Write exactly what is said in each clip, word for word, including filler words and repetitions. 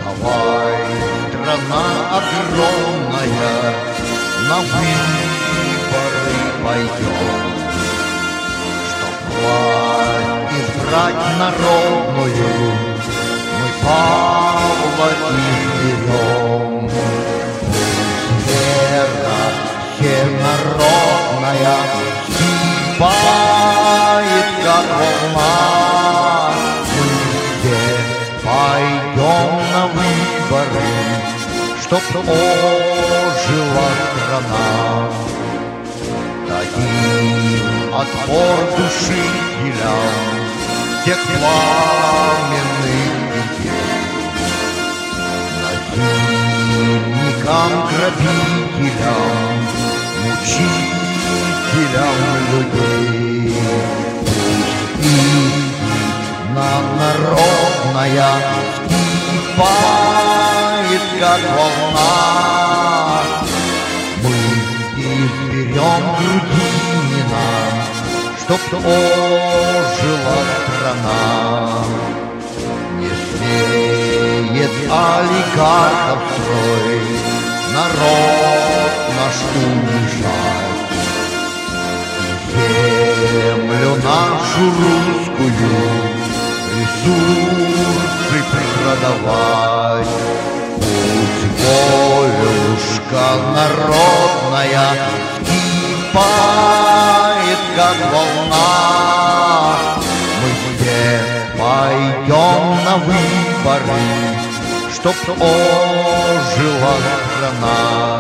Давай, страна огромная, на выборы пойдем, чтоб власть избрать народную, мы Павла изберем. Пусть вера всенародная вскипает, как волна, мы все пойдем на выборы, чтоб ожила страна. Дадим отпор душителям тех пламенных идей, насильникам, грабителям, мучителям людей. Пусть истина народная вскипает, как волна, мы изберем Грудинина, чтоб ожила страна. Не смеет олигархов строй народ наш унижать, землю нашу русскую ресурсы продавать. Пусть волюшка народная вскипает, как волна, мы все пойдем на выборы, чтоб ожила страна.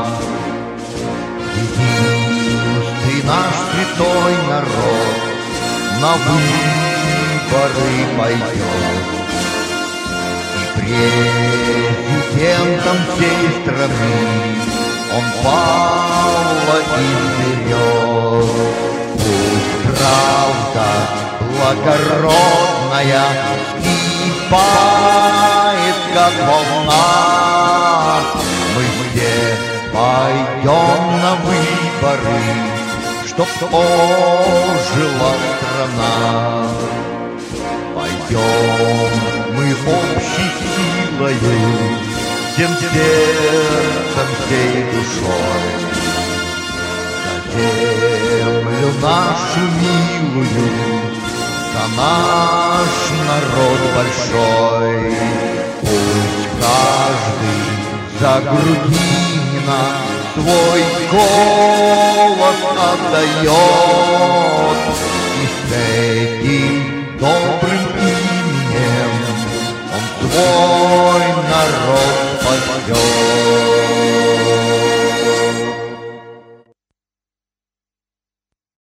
Единственный наш святой народ на выборы пойдет, и президентом всей страны он Павла изберет. Пусть правда благородная вскипает, как волна, мы все пойдем на выборы, чтоб ожила страна. Пойдем мы общей силою, всем сердцем, всей душой, за землю нашу милую, за наш народ большой. Пусть каждый за Грудинина свой голос отдает, и с этим добрым именем он свой народ спасет.